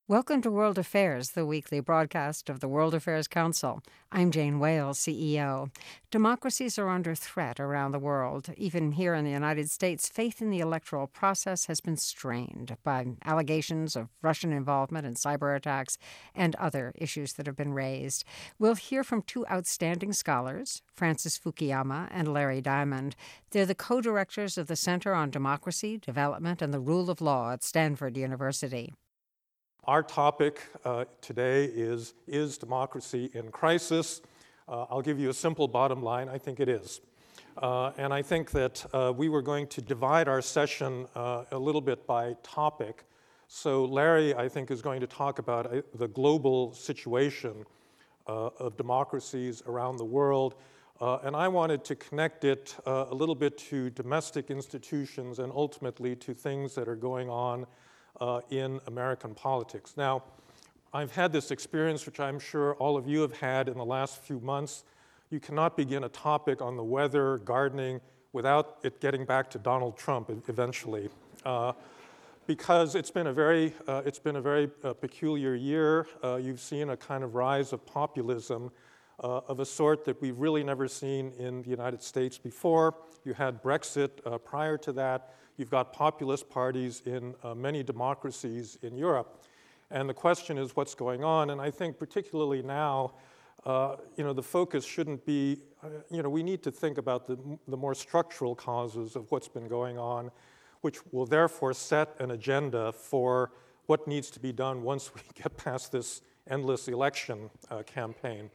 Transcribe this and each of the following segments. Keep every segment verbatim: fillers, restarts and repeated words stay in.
Welcome to World Affairs, the weekly broadcast of the World Affairs Council. I'm Jane Wales, C E O. Democracies are under threat around the world. Even here in the United States, faith in the electoral process has been strained by allegations of Russian involvement in cyber attacks and other issues that have been raised. We'll hear from two outstanding scholars, Francis Fukuyama and Larry Diamond. They're the co-directors of the Center on Democracy, Development, and the Rule of Law at Stanford University. Our topic uh, today is, is democracy in crisis? Uh, I'll give you a simple bottom line. I think it is. Uh, and I think that uh, we were going to divide our session uh, a little bit by topic. So Larry, I think, is going to talk about uh, the global situation uh, of democracies around the world. Uh, and I wanted to connect it uh, a little bit to domestic institutions and ultimately to things that are going on Uh, in American politics. Now, I've had this experience, which I'm sure all of you have had in the last few months. You cannot begin a topic on the weather, gardening, without it getting back to Donald Trump eventually, uh, because it's been a very, uh, it's been a very uh, peculiar year. Uh, you've seen a kind of rise of populism uh, of a sort that we've really never seen in the United States before. You had Brexit uh, prior to that. You've got populist parties in uh, many democracies in Europe. And the question is what's going on? And I think particularly now, uh, you know, the focus shouldn't be, uh, you know, we need to think about the, the more structural causes of what's been going on, which will therefore set an agenda for what needs to be done once we get past this endless election uh, campaign.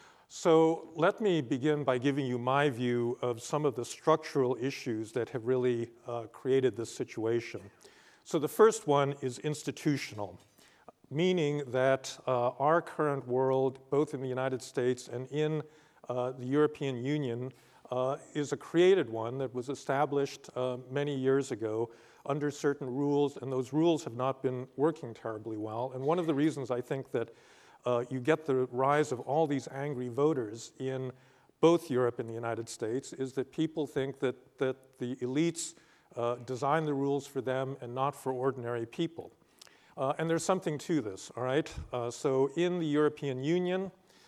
So let me begin by giving you my view of some of the structural issues that have really uh, created this situation. So the first one is institutional, meaning that uh, our current world, both in the United States and in uh, the European Union, uh, is a created one that was established uh, many years ago under certain rules, and those rules have not been working terribly well. And one of the reasons I think that Uh, you get the rise of all these angry voters in both Europe and the United States is that people think that, that the elites uh, design the rules for them and not for ordinary people. Uh, and there's something to this, all right? Uh, so in the European Union,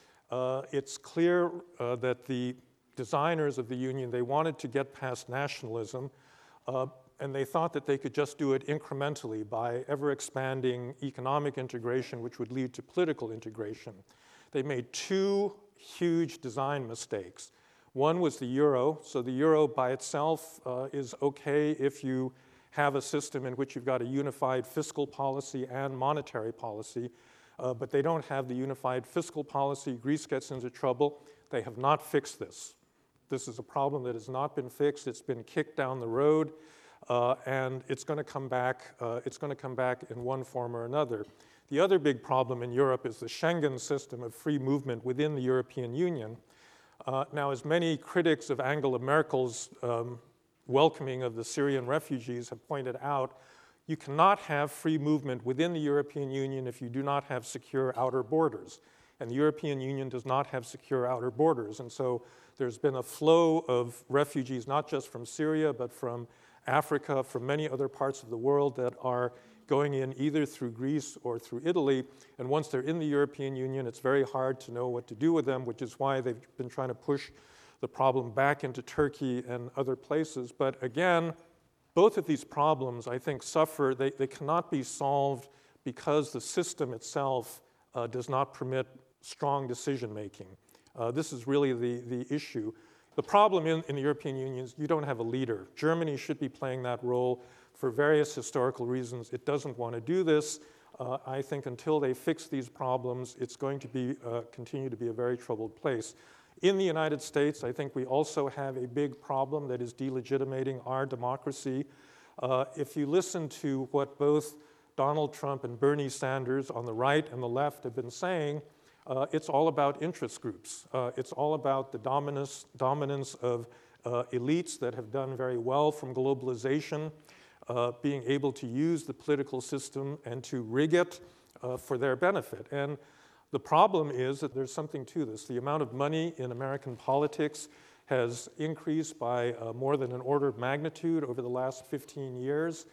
uh, it's clear uh, that the designers of the Union, they wanted to get past nationalism, uh, and they thought that they could just do it incrementally by ever-expanding economic integration, which would lead to political integration. They made two huge design mistakes. One was the euro. So the euro by itself uh, is okay if you have a system in which you've got a unified fiscal policy and monetary policy, uh, but they don't have the unified fiscal policy. Greece gets into trouble. They have not fixed this. This is a problem that has not been fixed. It's been kicked down the road. Uh, and it's going to come back. Uh, it's going to come back in one form or another. The other big problem in Europe is the Schengen system of free movement within the European Union. Uh, now, as many critics of Angela Merkel's um, welcoming of the Syrian refugees have pointed out, you cannot have free movement within the European Union if you do not have secure outer borders. And the European Union does not have secure outer borders. And so there's been a flow of refugees, not just from Syria, but from Africa, from many other parts of the world that are going in either through Greece or through Italy. And once they're in the European Union, it's very hard to know what to do with them, which is why they've been trying to push the problem back into Turkey and other places. But again, both of these problems, I think, suffer. They, they cannot be solved because the system itself uh, does not permit strong decision-making. Uh, this is really the, the issue. The problem in, in the European Union is you don't have a leader. Germany should be playing that role for various historical reasons. It doesn't want to do this. Uh, I think until they fix these problems, it's going to be, uh, continue to be a very troubled place. In the United States, I think we also have a big problem that is delegitimating our democracy. Uh, if you listen to what both Donald Trump and Bernie Sanders on the right and the left have been saying, Uh, it's all about interest groups. Uh, it's all about the dominance, dominance of uh, elites that have done very well from globalization, uh, being able to use the political system and to rig it uh, for their benefit. And the problem is that there's something to this. The amount of money in American politics has increased by uh, more than an order of magnitude over the last fifteen years.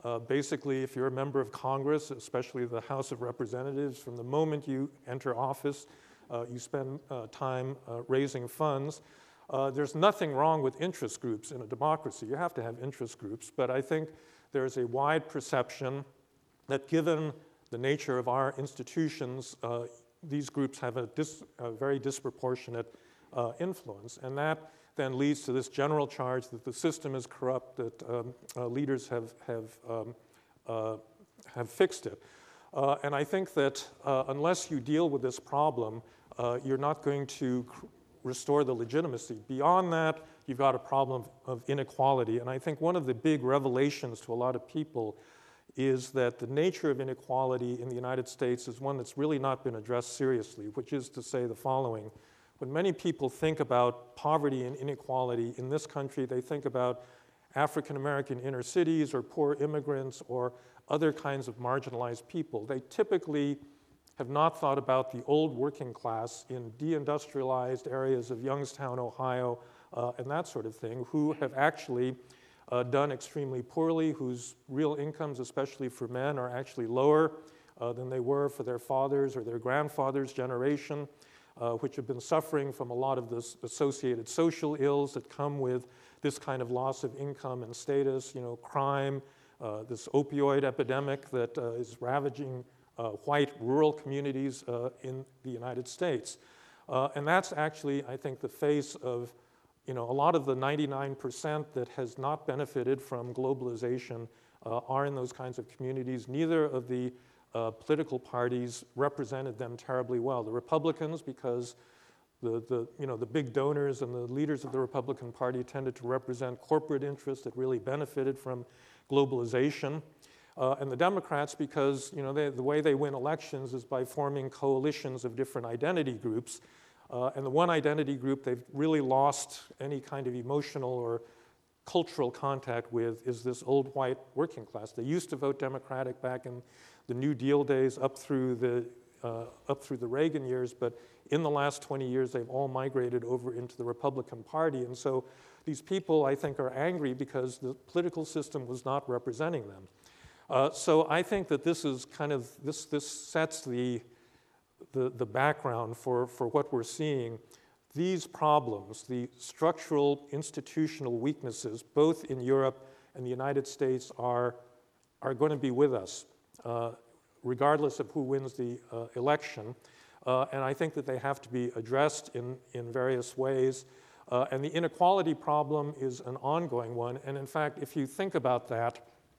Uh, basically, if you're a member of Congress, especially the House of Representatives, from the moment you enter office, uh, you spend uh, time uh, raising funds. Uh, there's nothing wrong with interest groups in a democracy. You have to have interest groups, but I think there's a wide perception that given the nature of our institutions, uh, these groups have a, dis a very disproportionate uh, influence. And that then leads to this general charge that the system is corrupt, that um, uh, leaders have, have, um, uh, have fixed it. Uh, and I think that uh, unless you deal with this problem, uh, you're not going to restore the legitimacy. Beyond that, you've got a problem of inequality. And I think one of the big revelations to a lot of people is that the nature of inequality in the United States is one that's really not been addressed seriously, which is to say the following. When many people think about poverty and inequality in this country, they think about African American inner cities or poor immigrants or other kinds of marginalized people. They typically have not thought about the old working class in deindustrialized areas of Youngstown, Ohio, uh, and that sort of thing, who have actually uh, done extremely poorly, whose real incomes, especially for men, are actually lower uh, than they were for their fathers or their grandfathers' generation. Uh, which have been suffering from a lot of the associated social ills that come with this kind of loss of income and status, you know, crime, uh, this opioid epidemic that uh, is ravaging uh, white rural communities uh, in the United States. Uh, and that's actually, I think, the face of, you know, a lot of the ninety-nine percent that has not benefited from globalization uh, are in those kinds of communities. Neither of the Uh, political parties represented them terribly well. The Republicans, because the, the, you know, the big donors and the leaders of the Republican Party tended to represent corporate interests that really benefited from globalization. Uh, and the Democrats, because you know, they, the way they win elections is by forming coalitions of different identity groups. Uh, and the one identity group they've really lost any kind of emotional or cultural contact with is this old white working class. They used to vote Democratic back in the New Deal days up through the, uh, up through the Reagan years, but in the last twenty years, they've all migrated over into the Republican Party. And so these people, I think, are angry because the political system was not representing them. Uh, so I think that this is kind of, this, this sets the, the, the background for, for what we're seeing. These problems, the structural institutional weaknesses, both in Europe and the United States, are, are going to be with us, uh, regardless of who wins the uh, election. Uh, and I think that they have to be addressed in, in various ways. Uh, and the inequality problem is an ongoing one. And in fact, if you think about that,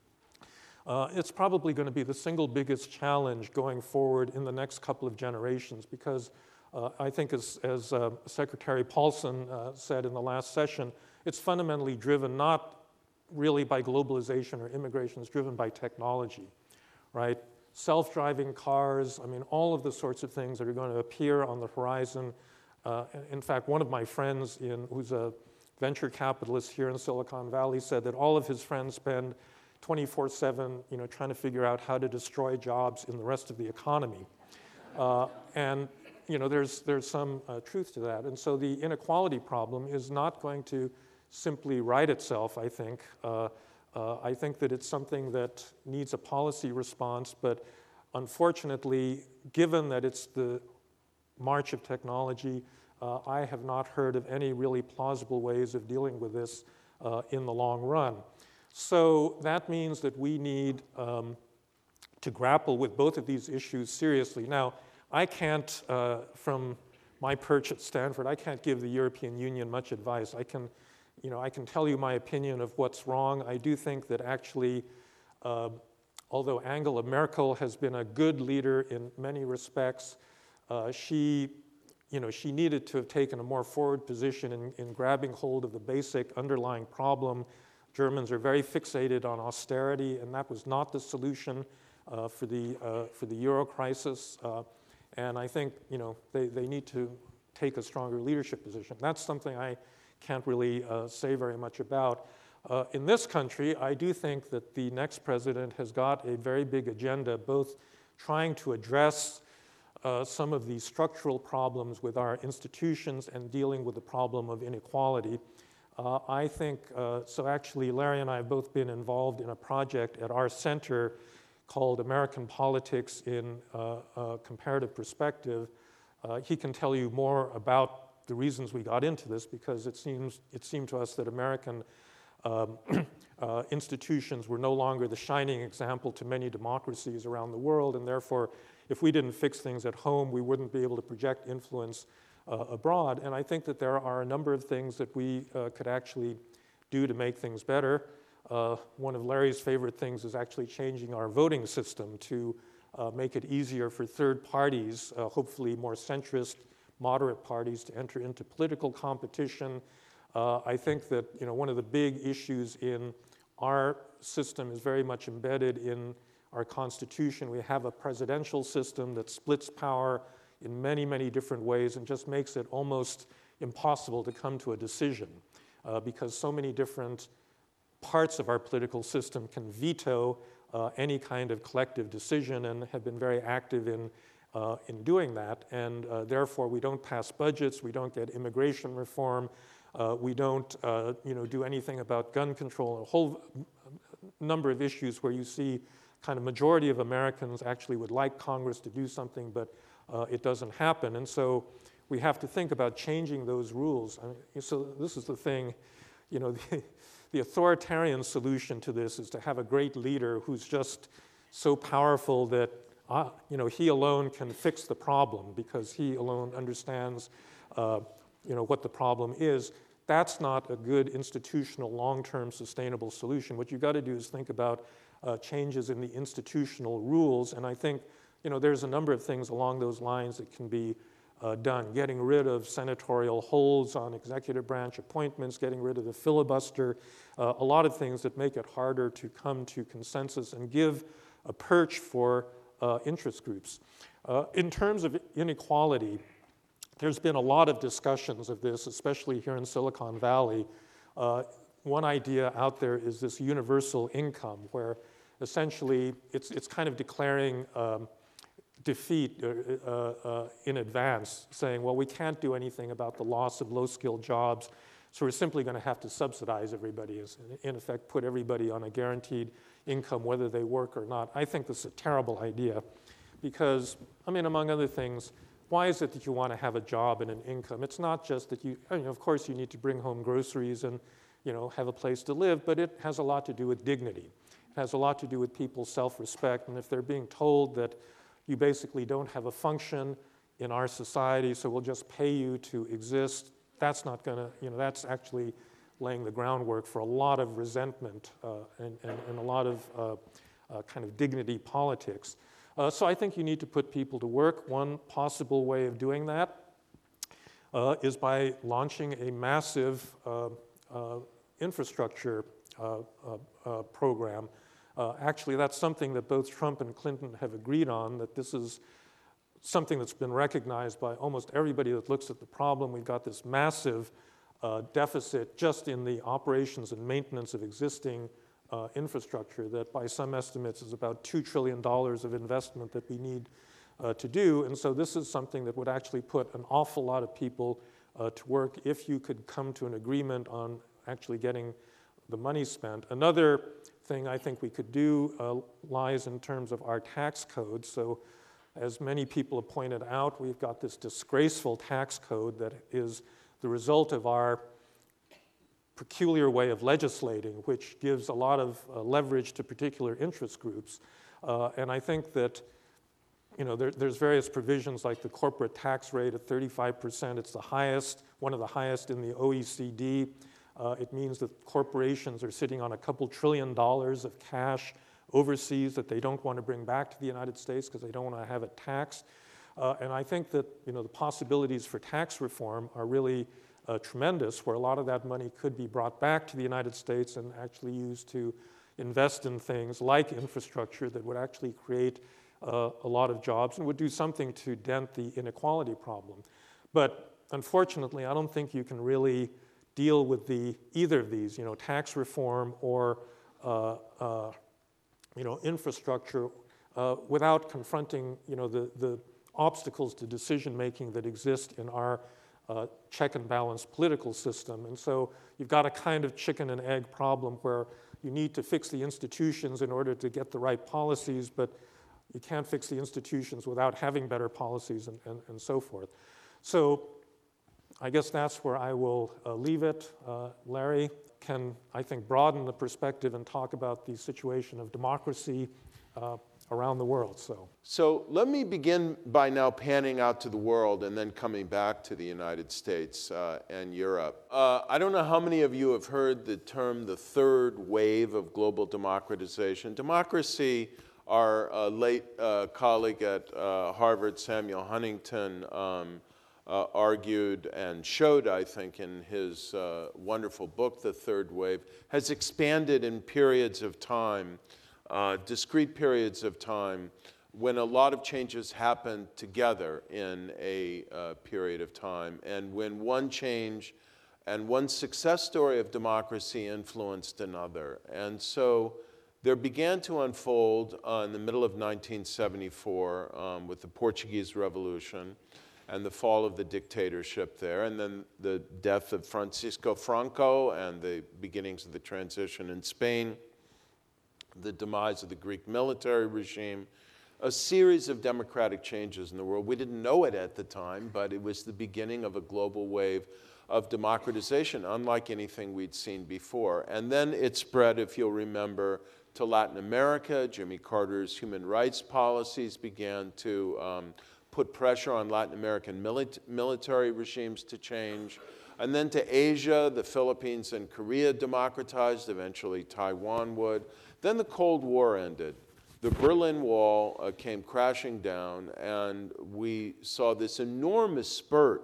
uh, it's probably going to be the single biggest challenge going forward in the next couple of generations, because Uh, I think as, as uh, Secretary Paulson uh, said in the last session, it's fundamentally driven not really by globalization or immigration, it's driven by technology, right? Self-driving cars, I mean, all of the sorts of things that are going to appear on the horizon. Uh, in fact, one of my friends in, who's a venture capitalist here in Silicon Valley said that all of his friends spend twenty-four seven, you know, trying to figure out how to destroy jobs in the rest of the economy. Uh, and you know, there's, there's some uh, truth to that. And so the inequality problem is not going to simply right itself, I think. Uh, uh, I think that it's something that needs a policy response, but unfortunately, given that it's the march of technology, uh, I have not heard of any really plausible ways of dealing with this uh, in the long run. So that means that we need um, to grapple with both of these issues seriously. Now, I can't, uh, from my perch at Stanford, I can't give the European Union much advice. I can, you know, I can tell you my opinion of what's wrong. I do think that actually, uh, although Angela Merkel has been a good leader in many respects, uh, she, you know, she needed to have taken a more forward position in, in grabbing hold of the basic underlying problem. Germans are very fixated on austerity, and that was not the solution uh, for the uh, for the euro crisis. Uh, And I think, you know, they, they need to take a stronger leadership position. That's something I can't really uh, say very much about. Uh, in this country, I do think that the next president has got a very big agenda, both trying to address uh, some of the structural problems with our institutions and dealing with the problem of inequality. Uh, I think, uh, so actually Larry and I have both been involved in a project at our center called American Politics in uh, uh, Comparative Perspective. Uh, he can tell you more about the reasons we got into this, because it seems it seemed to us that American um, uh, institutions were no longer the shining example to many democracies around the world, and therefore if we didn't fix things at home, we wouldn't be able to project influence uh, abroad. And I think that there are a number of things that we uh, could actually do to make things better. Uh, one of Larry's favorite things is actually changing our voting system to uh, make it easier for third parties, uh, hopefully more centrist, moderate parties, to enter into political competition. Uh, I think that, you know, one of the big issues in our system is very much embedded in our Constitution. We have a presidential system that splits power in many, many different ways and just makes it almost impossible to come to a decision uh, because so many different parts of our political system can veto uh, any kind of collective decision and have been very active in, uh, in doing that. And uh, therefore, we don't pass budgets, we don't get immigration reform, uh, we don't uh, you know, do anything about gun control, a whole number of issues where you see kind of majority of Americans actually would like Congress to do something, but uh, it doesn't happen. And so we have to think about changing those rules. I mean, so this is the thing, you know, the, the authoritarian solution to this is to have a great leader who's just so powerful that uh, you know, he alone can fix the problem because he alone understands uh, you know, what the problem is. That's not a good institutional, long-term, sustainable solution. What you've got to do is think about uh, changes in the institutional rules, and I think you know, there's a number of things along those lines that can be uh, done. Getting rid of senatorial holds on executive branch appointments, getting rid of the filibuster, uh, a lot of things that make it harder to come to consensus and give a perch for uh, interest groups. Uh, in terms of inequality, there's been a lot of discussions of this, especially here in Silicon Valley. Uh, one idea out there is this universal income, where essentially it's, it's kind of declaring um, defeat uh, uh, in advance, saying, well, we can't do anything about the loss of low-skilled jobs, so we're simply going to have to subsidize everybody, in effect put everybody on a guaranteed income whether they work or not. I think this is a terrible idea because, I mean, among other things, why is it that you want to have a job and an income? It's not just that you, I mean, of course you need to bring home groceries and, you know, have a place to live, but it has a lot to do with dignity. It has a lot to do with people's self-respect, and if they're being told that you basically don't have a function in our society, so we'll just pay you to exist, that's not going to, you know, that's actually laying the groundwork for a lot of resentment uh, and, and, and a lot of uh, uh, kind of dignity politics. Uh, so I think you need to put people to work. One possible way of doing that uh, is by launching a massive uh, uh, infrastructure uh, uh, uh, program. Uh, actually, that's something that both Trump and Clinton have agreed on, that this is something that's been recognized by almost everybody that looks at the problem. We've got this massive uh, deficit just in the operations and maintenance of existing uh, infrastructure that by some estimates is about two trillion dollars of investment that we need uh, to do. And so this is something that would actually put an awful lot of people uh, to work if you could come to an agreement on actually getting the money spent. Another thing I think we could do uh, lies in terms of our tax code. So as many people have pointed out, we've got this disgraceful tax code that is the result of our peculiar way of legislating, which gives a lot of uh, leverage to particular interest groups. Uh, and I think that you know, there, there's various provisions like the corporate tax rate at thirty-five percent. It's the highest, one of the highest in the O E C D. Uh, it means that corporations are sitting on a couple trillion dollars of cash overseas that they don't want to bring back to the United States because they don't want to have it taxed. Uh, and I think that you know, the possibilities for tax reform are really uh, tremendous, where a lot of that money could be brought back to the United States and actually used to invest in things like infrastructure that would actually create uh, a lot of jobs and would do something to dent the inequality problem. But unfortunately, I don't think you can really deal with the either of these, you know, tax reform or uh, uh, you know, infrastructure uh, without confronting, you know, the, the obstacles to decision making that exist in our uh, check and balance political system. And so you've got a kind of chicken and egg problem where you need to fix the institutions in order to get the right policies, but you can't fix the institutions without having better policies and, and, and so forth. So I guess that's where I will uh, leave it. Uh, Larry can, I think, broaden the perspective and talk about the situation of democracy uh, around the world. So. so let me begin by now panning out to the world and then coming back to the United States uh, and Europe. Uh, I don't know how many of you have heard the term the third wave of global democratization. Democracy, our uh, late uh, colleague at uh, Harvard, Samuel Huntington, um, uh, argued and showed, I think, in his uh, wonderful book, The Third Wave, has expanded in periods of time, uh, discrete periods of time, when a lot of changes happen together in a uh, period of time, and when one change and one success story of democracy influenced another. And so there began to unfold uh, in the middle of nineteen seventy-four um, with the Portuguese Revolution and the fall of the dictatorship there, and then the death of Francisco Franco and the beginnings of the transition in Spain, the demise of the Greek military regime, a series of democratic changes in the world. We didn't know it at the time, but it was the beginning of a global wave of democratization, unlike anything we'd seen before. And then it spread, if you'll remember, to Latin America. Jimmy Carter's human rights policies began to um, put pressure on Latin American mili- military regimes to change. And then to Asia, the Philippines and Korea democratized, eventually Taiwan would. Then the Cold War ended. The Berlin Wall uh, came crashing down, and we saw this enormous spurt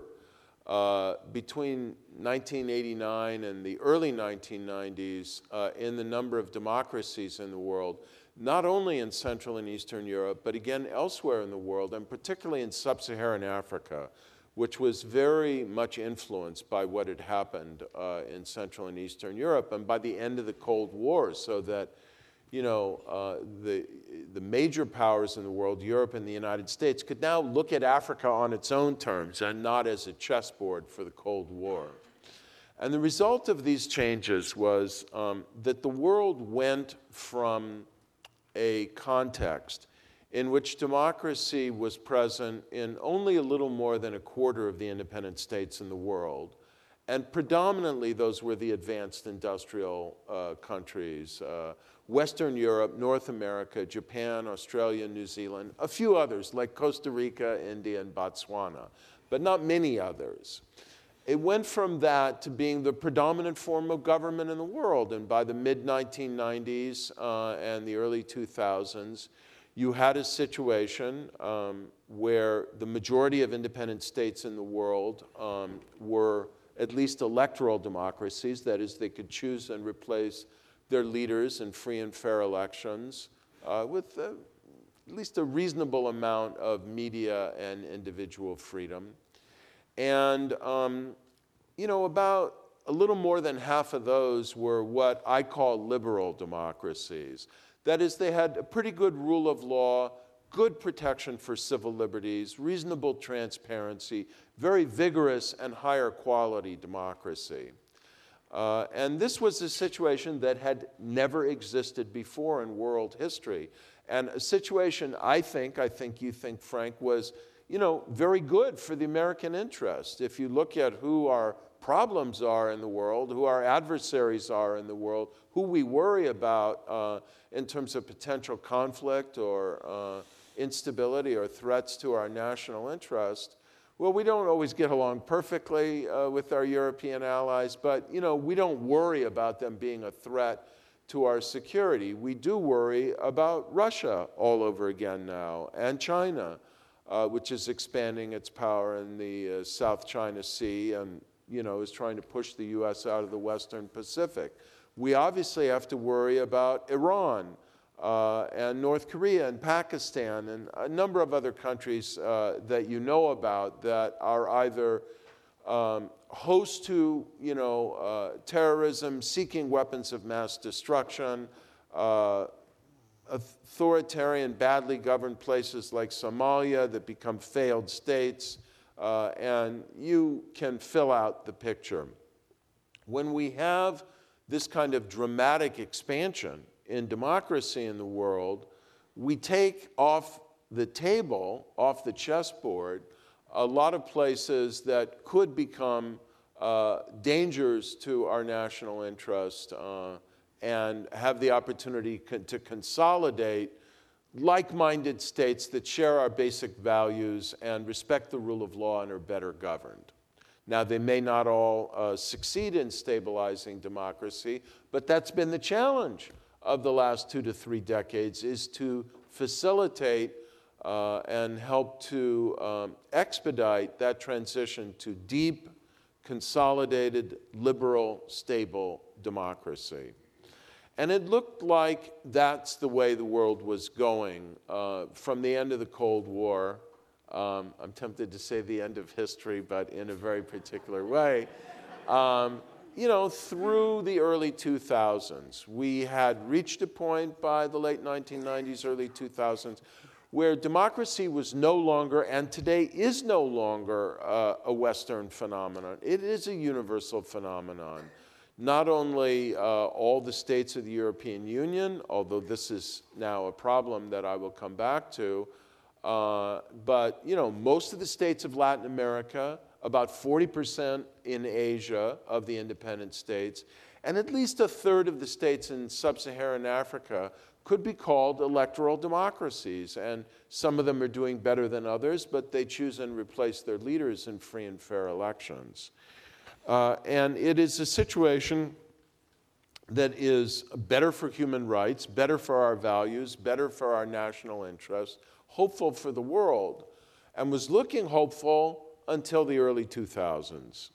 uh, between nineteen eighty-nine and the early nineteen nineties uh, in the number of democracies in the world, not only in Central and Eastern Europe, but again elsewhere in the world, and particularly in sub-Saharan Africa, which was very much influenced by what had happened uh, in Central and Eastern Europe, and by the end of the Cold War, so that you know, uh, the, the major powers in the world, Europe and the United States, could now look at Africa on its own terms and not as a chessboard for the Cold War. And the result of these changes was um, that the world went from a context in which democracy was present in only a little more than a quarter of the independent states in the world. And predominantly, those were the advanced industrial uh, countries, uh, Western Europe, North America, Japan, Australia, New Zealand, a few others like Costa Rica, India, and Botswana, but not many others. It went from that to being the predominant form of government in the world. And by the mid nineteen nineties uh, and the early two thousands, you had a situation um, where the majority of independent states in the world um, were at least electoral democracies. That is, they could choose and replace their leaders in free and fair elections uh, with uh, at least a reasonable amount of media and individual freedom. And, um, you know, about a little more than half of those were what I call liberal democracies. That is, they had a pretty good rule of law, good protection for civil liberties, reasonable transparency, very vigorous and higher quality democracy. Uh, and this was a situation that had never existed before in world history. And a situation, I think, I think you think, Frank, was, you know, very good for the American interest. If you look at who our problems are in the world, who our adversaries are in the world, who we worry about uh, in terms of potential conflict or uh, instability or threats to our national interest, well, we don't always get along perfectly uh, with our European allies, but, you know, we don't worry about them being a threat to our security. We do worry about Russia all over again now, and China, uh, which is expanding its power in the uh, South China Sea and, you know, is trying to push the U S out of the Western Pacific. We obviously have to worry about Iran, Uh, and North Korea and Pakistan and a number of other countries uh, that you know about that are either um, host to, you know, uh, terrorism, seeking weapons of mass destruction, uh, authoritarian, badly governed places like Somalia that become failed states, uh, and you can fill out the picture. When we have this kind of dramatic expansion in democracy in the world, we take off the table, off the chessboard, a lot of places that could become uh, dangers to our national interest uh, and have the opportunity con- to consolidate like-minded states that share our basic values and respect the rule of law and are better governed. Now, they may not all uh, succeed in stabilizing democracy, but that's been the challenge of the last two to three decades, is to facilitate uh, and help to um, expedite that transition to deep, consolidated, liberal, stable democracy. And it looked like that's the way the world was going uh, from the end of the Cold War. Um, I'm tempted to say the end of history, but in a very particular way. Um, you know, through the early two thousands, we had reached a point by the late nineteen nineties, early two thousands, where democracy was no longer, and today is no longer, uh, a Western phenomenon. It is a universal phenomenon. Not only uh, all the states of the European Union, although this is now a problem that I will come back to, uh, but you know, most of the states of Latin America, about forty percent in Asia of the independent states, and at least a third of the states in sub-Saharan Africa could be called electoral democracies. And some of them are doing better than others, but they choose and replace their leaders in free and fair elections. Uh, and it is a situation that is better for human rights, better for our values, better for our national interests, hopeful for the world, and was looking hopeful until the early two thousands.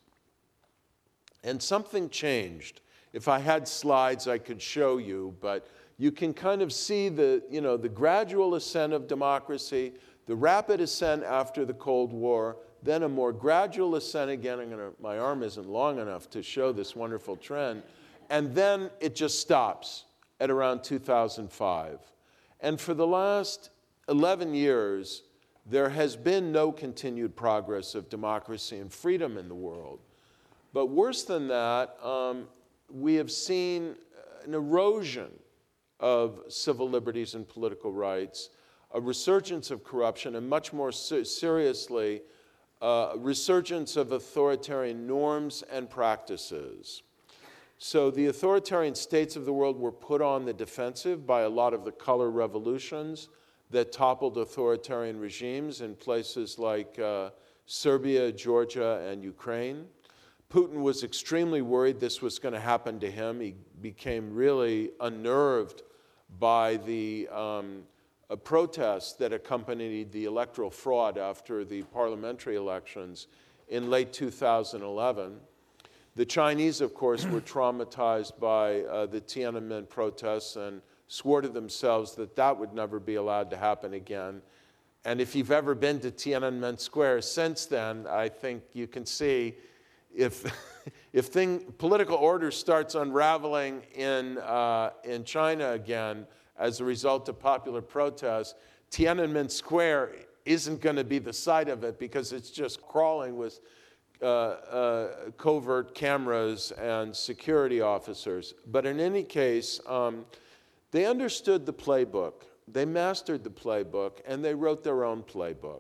And something changed. If I had slides, I could show you, but you can kind of see the, you know, the gradual ascent of democracy, the rapid ascent after the Cold War, then a more gradual ascent again. I'm gonna, my arm isn't long enough to show this wonderful trend. And then it just stops at around two thousand five. And for the last eleven years, there has been no continued progress of democracy and freedom in the world. But worse than that, um, we have seen an erosion of civil liberties and political rights, a resurgence of corruption, and much more ser- seriously, uh, resurgence of authoritarian norms and practices. So the authoritarian states of the world were put on the defensive by a lot of the color revolutions that toppled authoritarian regimes in places like uh, Serbia, Georgia, and Ukraine. Putin was extremely worried this was going to happen to him. He became really unnerved by the um, uh, protests that accompanied the electoral fraud after the parliamentary elections in late two thousand eleven. The Chinese, of course, were traumatized by uh, the Tiananmen protests and swore to themselves that that would never be allowed to happen again. And if you've ever been to Tiananmen Square since then, I think you can see if, if thing, political order starts unraveling in, uh, in China again as a result of popular protests, Tiananmen Square isn't going to be the site of it because it's just crawling with uh, uh, covert cameras and security officers. But in any case, um, they understood the playbook, they mastered the playbook, and they wrote their own playbook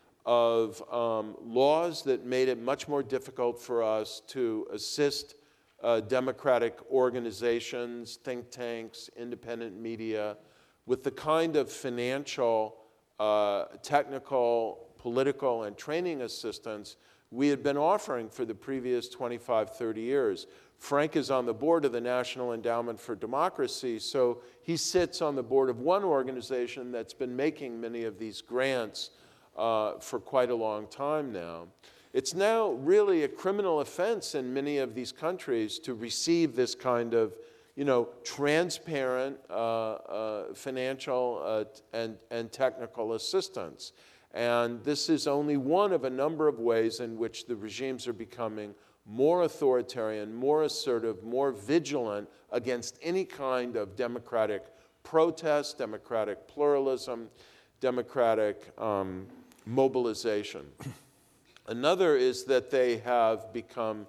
of um, laws that made it much more difficult for us to assist uh, democratic organizations, think tanks, independent media, with the kind of financial, uh, technical, political, and training assistance we had been offering for the previous twenty-five, thirty years. Frank is on the board of the National Endowment for Democracy, so he sits on the board of one organization that's been making many of these grants uh, for quite a long time now. It's now really a criminal offense in many of these countries to receive this kind of, you know, transparent uh, uh, financial uh, and, and technical assistance. And this is only one of a number of ways in which the regimes are becoming more authoritarian, more assertive, more vigilant against any kind of democratic protest, democratic pluralism, democratic um, mobilization. Another is that they have become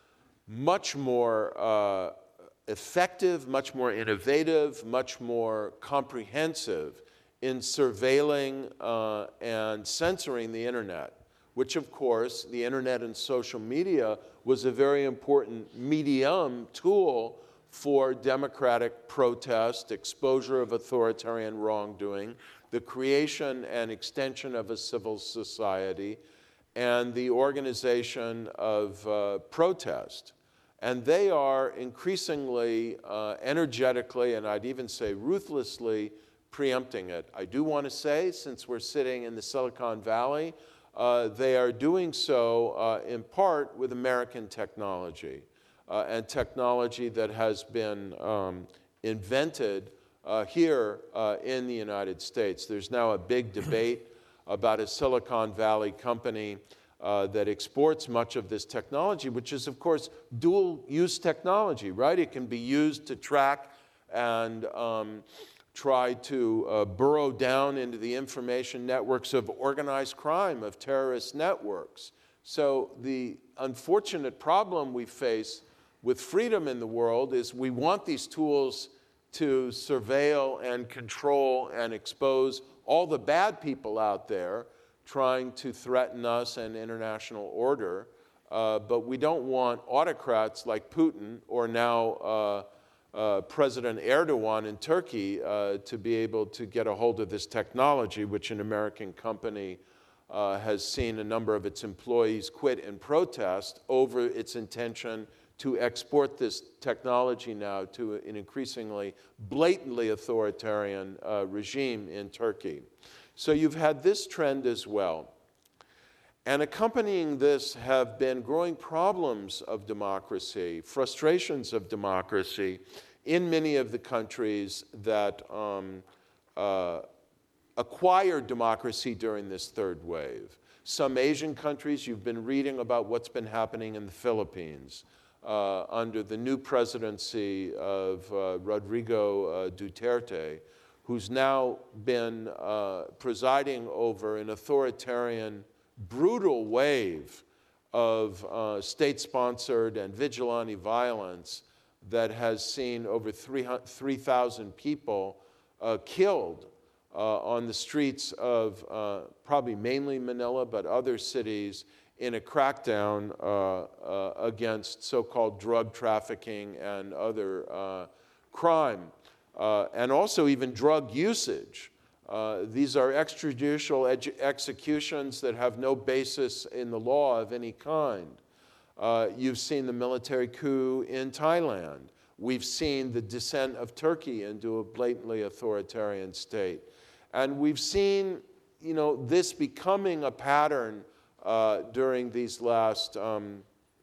much more uh, effective, much more innovative, much more comprehensive in surveilling uh, and censoring the internet, which of course, the internet and social media was a very important medium tool for democratic protest, exposure of authoritarian wrongdoing, the creation and extension of a civil society, and the organization of uh, protest. And they are increasingly, uh, energetically, and I'd even say ruthlessly, preempting it. I do want to say, since we're sitting in the Silicon Valley, uh, they are doing so uh, in part with American technology, uh, and technology that has been um, invented uh, here uh, in the United States. There's now a big debate about a Silicon Valley company uh, that exports much of this technology, which is, of course, dual-use technology, right? It can be used to track and um, try to uh, burrow down into the information networks of organized crime, of terrorist networks. So the unfortunate problem we face with freedom in the world is we want these tools to surveil and control and expose all the bad people out there trying to threaten us and international order, uh, but we don't want autocrats like Putin or now uh, uh, President Erdogan in Turkey uh, to be able to get a hold of this technology, which an American company uh, has seen a number of its employees quit in protest over its intention to export this technology now to an increasingly blatantly authoritarian uh, regime in Turkey. So you've had this trend as well. And accompanying this have been growing problems of democracy, frustrations of democracy in many of the countries that um, uh, acquired democracy during this third wave. Some Asian countries, you've been reading about what's been happening in the Philippines uh, under the new presidency of uh, Rodrigo uh, Duterte, who's now been uh, presiding over an authoritarian, brutal wave of uh, state-sponsored and vigilante violence that has seen over three thousand people uh, killed uh, on the streets of uh, probably mainly Manila, but other cities in a crackdown uh, uh, against so-called drug trafficking and other uh, crime, uh, and also even drug usage. Uh, these are extrajudicial executions that have no basis in the law of any kind. Uh, you've seen the military coup in Thailand. We've seen the descent of Turkey into a blatantly authoritarian state. And we've seen, you know, this becoming a pattern uh, during these last um,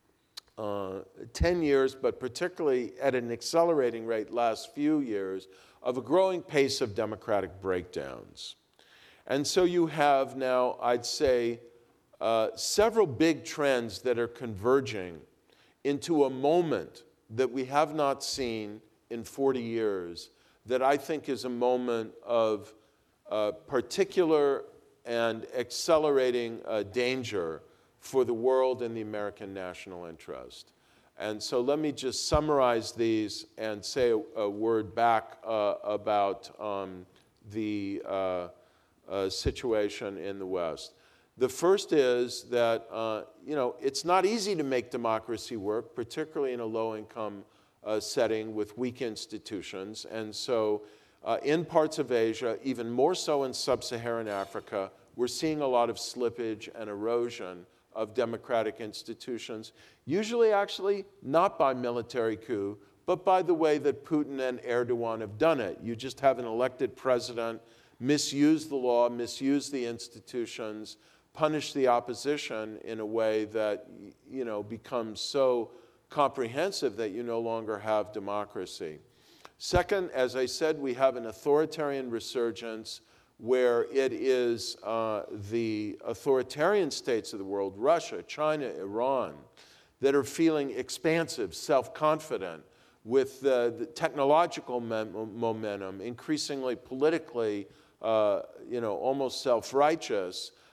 uh, ten years, but particularly at an accelerating rate last few years, of a growing pace of democratic breakdowns. And so you have now, I'd say, uh, several big trends that are converging into a moment that we have not seen in forty years, that I think is a moment of uh, particular and accelerating uh, danger for the world and the American national interest. And so let me just summarize these and say a, a word back uh, about um, the uh, uh, situation in the West. The first is that, uh, you know, it's not easy to make democracy work, particularly in a low-income uh, setting with weak institutions. And so uh, in parts of Asia, even more so in sub-Saharan Africa, we're seeing a lot of slippage and erosion of democratic institutions, usually actually not by military coup, but by the way that Putin and Erdogan have done it. You just have an elected president misuse the law, misuse the institutions, punish the opposition in a way that, you know, becomes so comprehensive that you no longer have democracy. Second, as I said, we have an authoritarian resurgence where it is uh, the authoritarian states of the world, Russia, China, Iran, that are feeling expansive, self-confident, with the, the technological momentum, increasingly politically, uh, you know, almost self-righteous,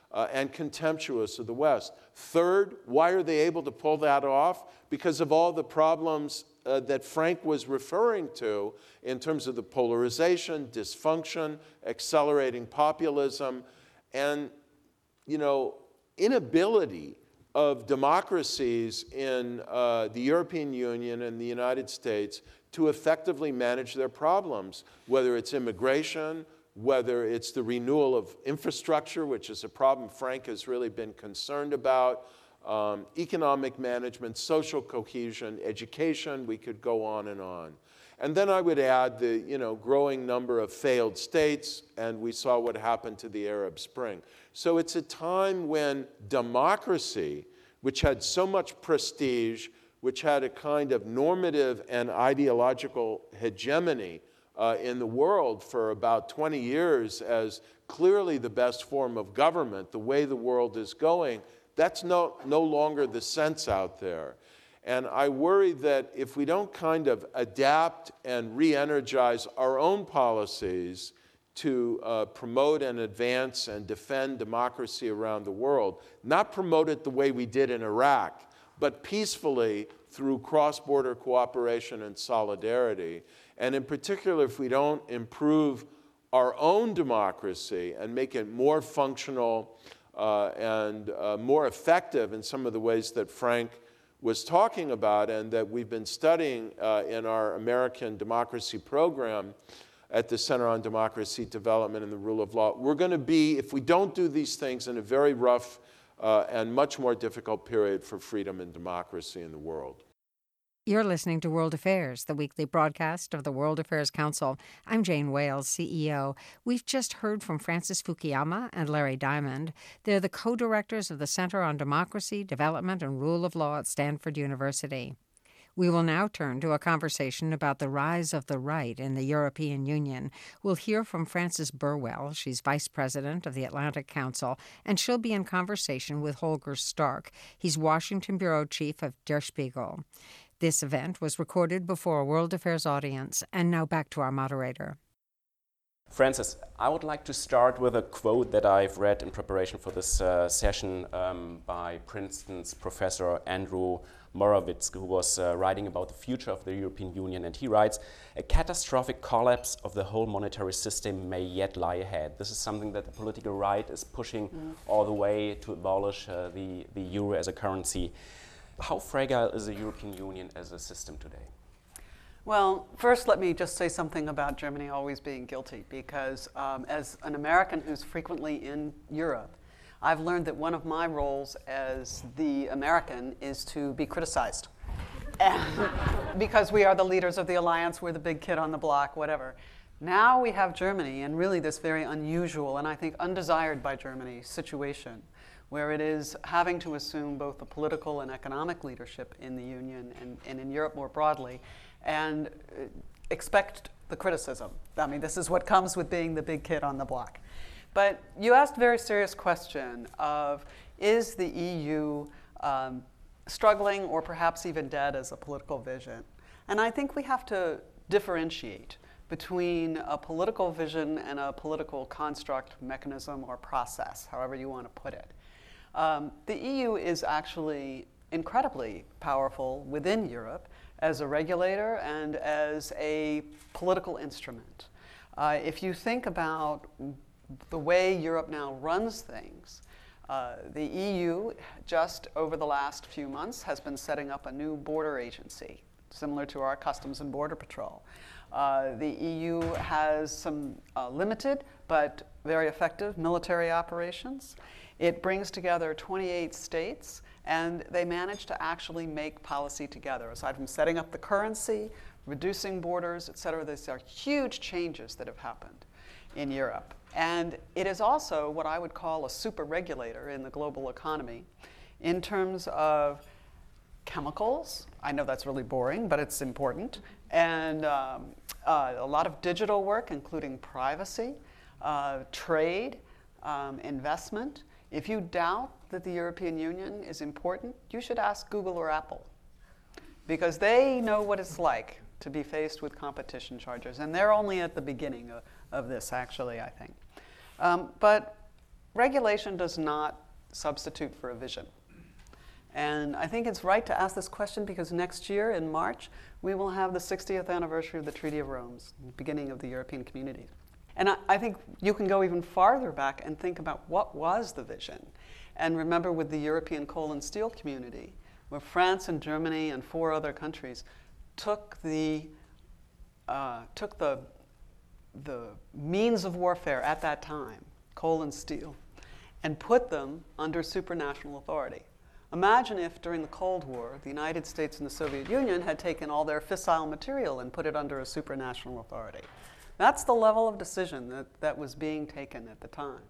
uh, and contemptuous of the West. Third, why are they able to pull that off? Because of all the problems uh, that Frank was referring to in terms of the polarization, dysfunction, accelerating populism, and, you know, inability of democracies in uh, the European Union and the United States to effectively manage their problems, whether it's immigration, whether it's the renewal of infrastructure, which is a problem Frank has really been concerned about, um, economic management, social cohesion, education, we could go on and on. And then I would add the you know, growing number of failed states, and we saw what happened to the Arab Spring. So it's a time when democracy, which had so much prestige, which had a kind of normative and ideological hegemony uh, in the world for about twenty years as clearly the best form of government, the way the world is going, that's no, no longer the sense out there. And I worry that if we don't kind of adapt and re-energize our own policies to uh, promote and advance and defend democracy around the world, not promote it the way we did in Iraq, but peacefully through cross-border cooperation and solidarity. And in particular, if we don't improve our own democracy and make it more functional uh, and uh, more effective in some of the ways that Frank was talking about and that we've been studying uh, in our American Democracy Program at the Center on Democracy, Development, and the Rule of Law, we're going to be, if we don't do these things, in a very rough uh, and much more difficult period for freedom and democracy in the world. You're listening to World Affairs, the weekly broadcast of the World Affairs Council. I'm Jane Wales, C E O. We've just heard from Francis Fukuyama and Larry Diamond. They're the co-directors of the Center on Democracy, Development, and Rule of Law at Stanford University. We will now turn to a conversation about the rise of the right in the European Union. We'll hear from Frances Burwell. She's vice president of the Atlantic Council, and she'll be in conversation with Holger Stark. He's Washington bureau chief of Der Spiegel. This event was recorded before a World Affairs audience. And now back to our moderator. Francis, I would like to start with a quote that I've read in preparation for this uh, session um, by Princeton's Professor Andrew Morawitz, who was uh, writing about the future of the European Union. And he writes, "A catastrophic collapse of the whole monetary system may yet lie ahead." This is something that the political right is pushing mm. all the way to abolish uh, the, the euro as a currency. How fragile is the European Union as a system today? Well, first let me just say something about Germany always being guilty, because um, as an American who's frequently in Europe, I've learned that one of my roles as the American is to be criticized. And because we are the leaders of the alliance, we're the big kid on the block, whatever. Now we have Germany, and really this very unusual and I think undesired by Germany situation, where it is having to assume both the political and economic leadership in the Union and, and in Europe more broadly, and expect the criticism. I mean, this is what comes with being the big kid on the block. But you asked a very serious question of, is the E U um, struggling or perhaps even dead as a political vision? And I think we have to differentiate between a political vision and a political construct, mechanism, or process, however you want to put it. Um, the E U is actually incredibly powerful within Europe as a regulator and as a political instrument. Uh, if you think about the way Europe now runs things, uh, the E U just over the last few months has been setting up a new border agency, similar to our Customs and Border Patrol. Uh, the E U has some uh, limited but very effective military operations. It brings together twenty-eight states, and they manage to actually make policy together. Aside from setting up the currency, reducing borders, et cetera, these are huge changes that have happened in Europe. And it is also what I would call a super regulator in the global economy in terms of chemicals. I know that's really boring, but it's important. And um, uh, a lot of digital work, including privacy, uh, trade, um, investment. If you doubt that the European Union is important, you should ask Google or Apple, because they know what it's like to be faced with competition charges. And they're only at the beginning of, of this, actually, I think. Um, but regulation does not substitute for a vision. And I think it's right to ask this question because next year in March, we will have the sixtieth anniversary of the Treaty of Rome, the beginning of the European Community. And I, I think you can go even farther back and think about what was the vision. And remember with the European Coal and Steel Community, where France and Germany and four other countries took the, uh, took the, the means of warfare at that time, coal and steel, and put them under supranational authority. Imagine if during the Cold War, the United States and the Soviet Union had taken all their fissile material and put it under a supranational authority. That's the level of decision that, that was being taken at the time.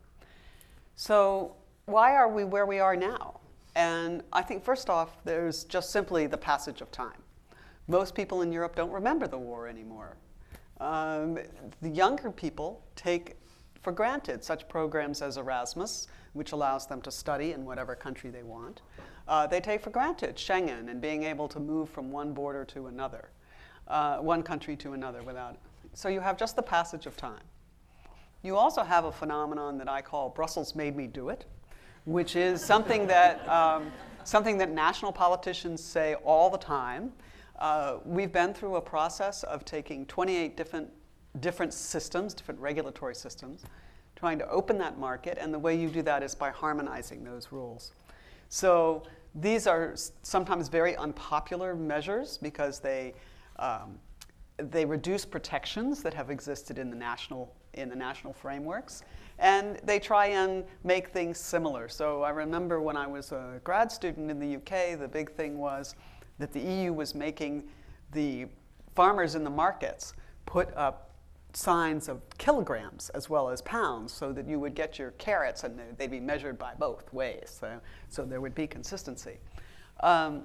So why are we where we are now? And I think first off, there's just simply the passage of time. Most people in Europe don't remember the war anymore. Um, the younger people take for granted such programs as Erasmus, which allows them to study in whatever country they want. Uh, they take for granted Schengen and being able to move from one border to another, uh, one country to another without it. So you have just the passage of time. You also have a phenomenon that I call Brussels made me do it, which is something that, um, something that national politicians say all the time. Uh, we've been through a process of taking twenty-eight different, different systems, different regulatory systems, trying to open that market, and the way you do that is by harmonizing those rules. So these are sometimes very unpopular measures because they, um, they reduce protections that have existed in the national, in the national frameworks, and they try and make things similar. So I remember when I was a grad student in the U K, the big thing was that the E U was making the farmers in the markets put up signs of kilograms as well as pounds so that you would get your carrots and they'd be measured by both ways. So, so there would be consistency. Um,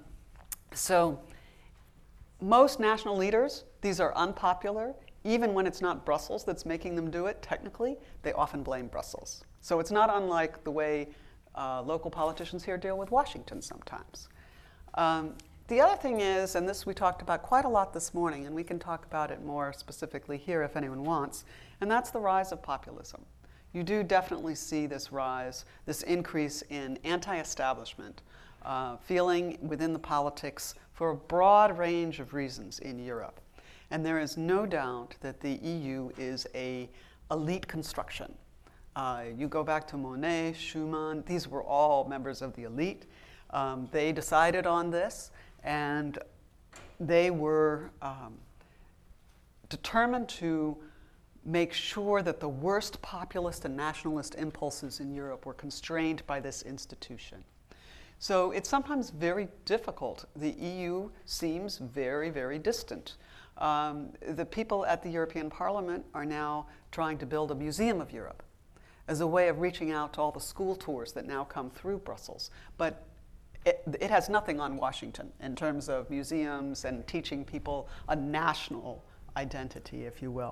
so most national leaders, these are unpopular. Even when it's not Brussels that's making them do it, technically, they often blame Brussels. So it's not unlike the way uh, local politicians here deal with Washington sometimes. Um, The other thing is, and this we talked about quite a lot this morning, and we can talk about it more specifically here if anyone wants, and that's the rise of populism. You do definitely see this rise, this increase in anti-establishment uh, feeling within the politics for a broad range of reasons in Europe. And there is no doubt that the E U is an elite construction. Uh, you go back to Monnet, Schuman, these were all members of the elite. Um, they decided on this. And they were um, determined to make sure that the worst populist and nationalist impulses in Europe were constrained by this institution. So it's sometimes very difficult. The E U seems very, very distant. Um, the people at the European Parliament are now trying to build a museum of Europe as a way of reaching out to all the school tours that now come through Brussels. But It, it has nothing on Washington in terms of museums and teaching people a national identity, if you will.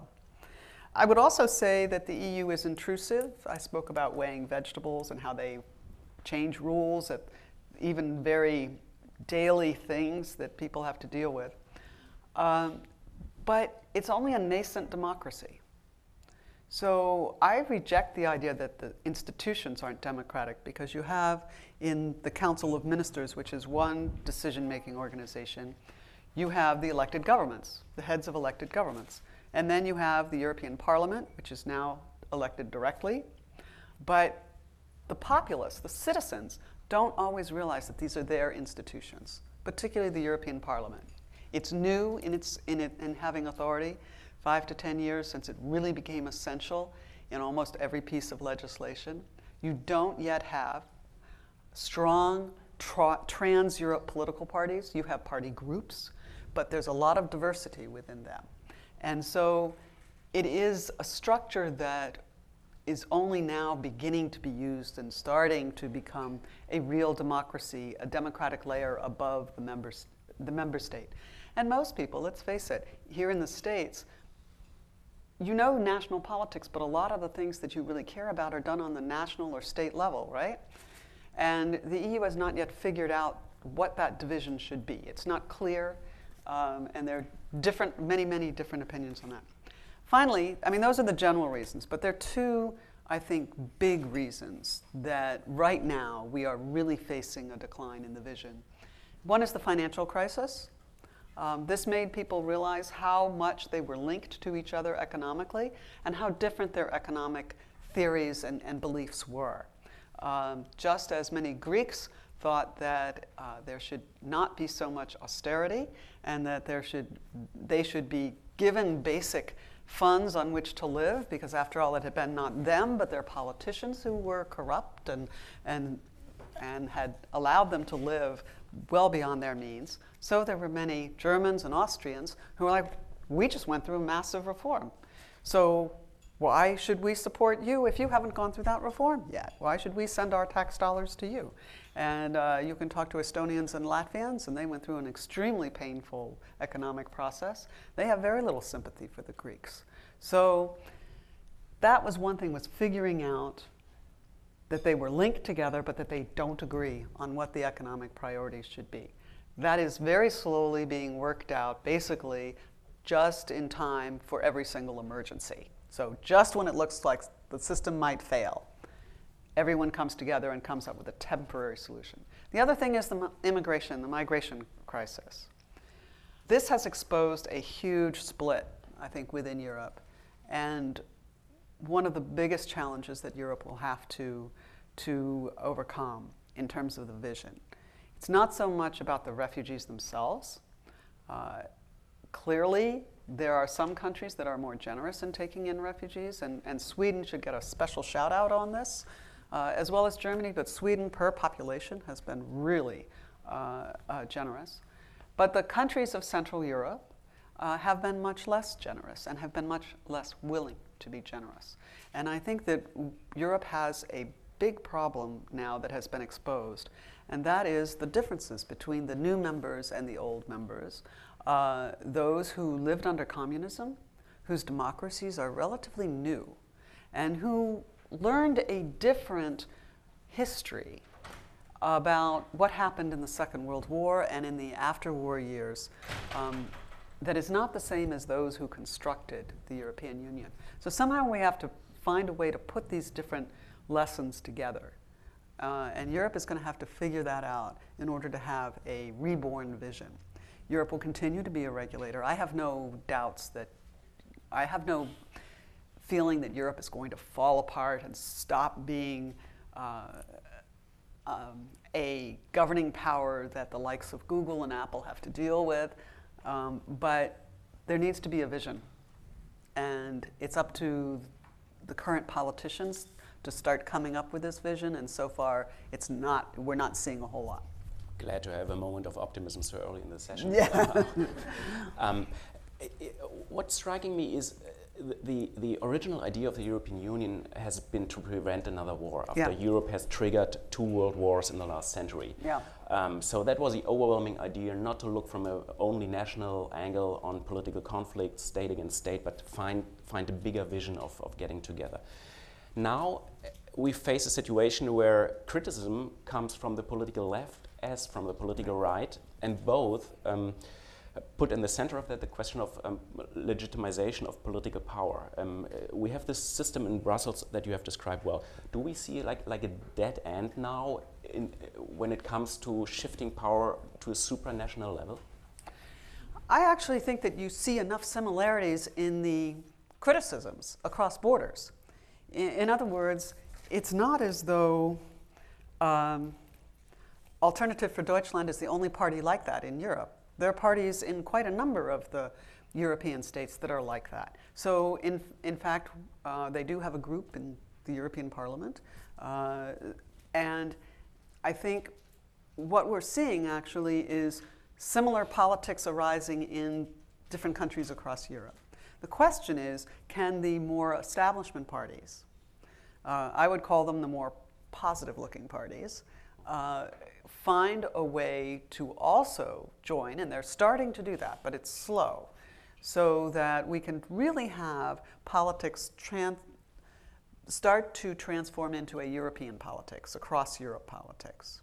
I would also say that the E U is intrusive. I spoke about weighing vegetables and how they change rules at even very daily things that people have to deal with. Um, but it's only a nascent democracy. So I reject the idea that the institutions aren't democratic because you have in the Council of Ministers, which is one decision-making organization, you have the elected governments, the heads of elected governments. And then you have the European Parliament, which is now elected directly. But the populace, the citizens, don't always realize that these are their institutions, particularly the European Parliament. It's new in, its, in, it, in having authority. Five to ten years since it really became essential in almost every piece of legislation. You don't yet have strong tra- trans-Europe political parties. You have party groups, but there's a lot of diversity within them. And so it is a structure that is only now beginning to be used and starting to become a real democracy, a democratic layer above the members, the member state. And most people, let's face it, here in the States, you know national politics, but a lot of the things that you really care about are done on the national or state level, right? And the E U has not yet figured out what that division should be. It's not clear, um, and there are different, many, many different opinions on that. Finally, I mean, those are the general reasons, but there are two I think, big reasons that right now we are really facing a decline in the vision. One is the financial crisis. Um, this made people realize how much they were linked to each other economically and how different their economic theories and, and beliefs were. Um, just as many Greeks thought that uh, there should not be so much austerity and that there should, they should be given basic funds on which to live, because after all it had been not them but their politicians who were corrupt and, and, and had allowed them to live well beyond their means. So there were many Germans and Austrians who were like, we just went through a massive reform. So why should we support you if you haven't gone through that reform yet? Why should we send our tax dollars to you? And uh, you can talk to Estonians and Latvians, and they went through an extremely painful economic process. They have very little sympathy for the Greeks. So that was one thing, was figuring out that they were linked together, but that they don't agree on what the economic priorities should be. That is very slowly being worked out, basically just in time for every single emergency. So just when it looks like the system might fail, everyone comes together and comes up with a temporary solution. The other thing is the immigration, the migration crisis. This has exposed a huge split, I think, within Europe. And one of the biggest challenges that Europe will have to, to overcome in terms of the vision. It's not so much about the refugees themselves. Uh, clearly, there are some countries that are more generous in taking in refugees, and, and Sweden should get a special shout out on this, uh, as well as Germany, but Sweden per population has been really uh, uh, generous. But the countries of Central Europe uh, have been much less generous and have been much less willing to be generous. And I think that Europe has a big problem now that has been exposed, and that is the differences between the new members and the old members. Uh, those who lived under communism, whose democracies are relatively new, and who learned a different history about what happened in the Second World War and in the after-war years um, that is not the same as those who constructed the European Union. So somehow we have to find a way to put these different lessons together. Uh, and Europe is going to have to figure that out in order to have a reborn vision. Europe will continue to be a regulator. I have no doubts that, I have no feeling that Europe is going to fall apart and stop being uh, um, a governing power that the likes of Google and Apple have to deal with. Um, but there needs to be a vision. And it's up to the current politicians to start coming up with this vision, and so far it's not, we're not seeing a whole lot. Glad to have a moment of optimism so early in the session. Yeah. um, it, it, what's striking me is uh, the, the original idea of the European Union has been to prevent another war after Yeah. Europe has triggered two world wars in the last century. Yeah. Um, so that was the overwhelming idea, not to look from a only national angle on political conflicts, state against state, but find, find a bigger vision of, of getting together. Now we face a situation where criticism comes from the political left as from the political right, and both um, put in the center of that the question of um, legitimization of political power. Um, we have this system in Brussels that you have described well. Do we see like, like a dead end now in, when it comes to shifting power to a supranational level? I actually think that you see enough similarities in the criticisms across borders. In, in other words, it's not as though um, Alternative for Deutschland is the only party like that in Europe. There are parties in quite a number of the European states that are like that. So in, in fact, uh, they do have a group in the European Parliament. Uh, and I think what we're seeing actually is similar politics arising in different countries across Europe. The question is, can the more establishment parties, uh, I would call them the more positive-looking parties, uh, find a way to also join, and they're starting to do that, but it's slow, so that we can really have politics tran- start to transform into a European politics, across Europe politics.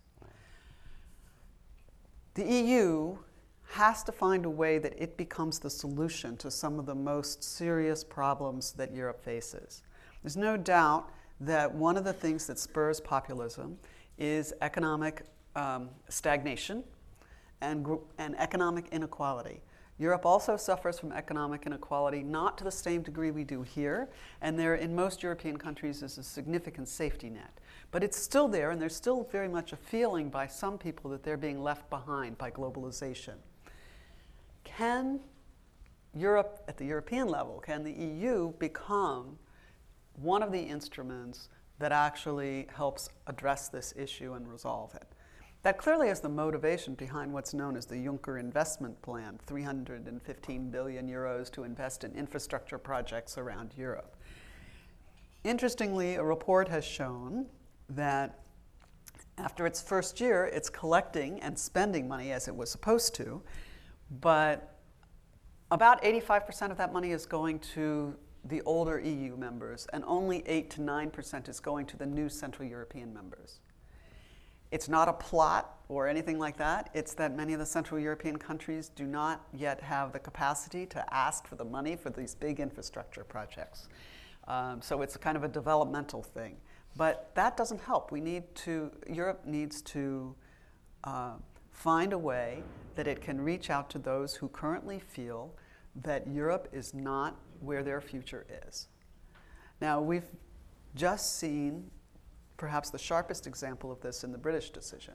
The E U has to find a way that it becomes the solution to some of the most serious problems that Europe faces. There's no doubt that one of the things that spurs populism is economic um, stagnation and, gr- and economic inequality. Europe also suffers from economic inequality, not to the same degree we do here, and there in most European countries is a significant safety net. But it's still there, and there's still very much a feeling by some people that they're being left behind by globalization. Can Europe, at the European level, can the E U become one of the instruments that actually helps address this issue and resolve it? That clearly is the motivation behind what's known as the Juncker investment plan, three hundred fifteen billion euros to invest in infrastructure projects around Europe. Interestingly, a report has shown that after its first year, it's collecting and spending money as it was supposed to, but about eighty-five percent of that money is going to the older E U members, and only eight to nine percent is going to the new Central European members. It's not a plot or anything like that. It's that many of the Central European countries do not yet have the capacity to ask for the money for these big infrastructure projects. Um, so it's kind of a developmental thing. But that doesn't help. We need to, Europe needs to uh, find a way that it can reach out to those who currently feel that Europe is not where their future is. Now, we've just seen perhaps the sharpest example of this in the British decision.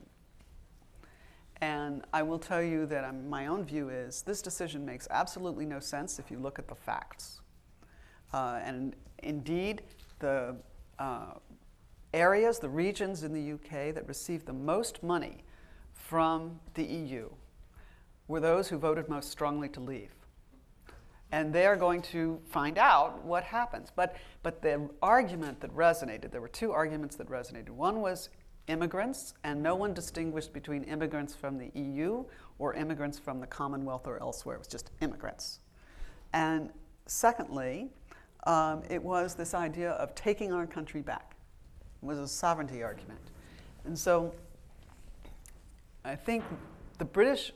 And I will tell you that I'm, my own view is this decision makes absolutely no sense if you look at the facts. Uh, and indeed, the uh, areas, the regions in the U K that received the most money from the E U were those who voted most strongly to leave. And they are going to find out what happens. But, but the argument that resonated, there were two arguments that resonated. One was immigrants, and no one distinguished between immigrants from the E U or immigrants from the Commonwealth or elsewhere. It was just immigrants. And secondly, um, it was this idea of taking our country back. It was a sovereignty argument. And so I think the British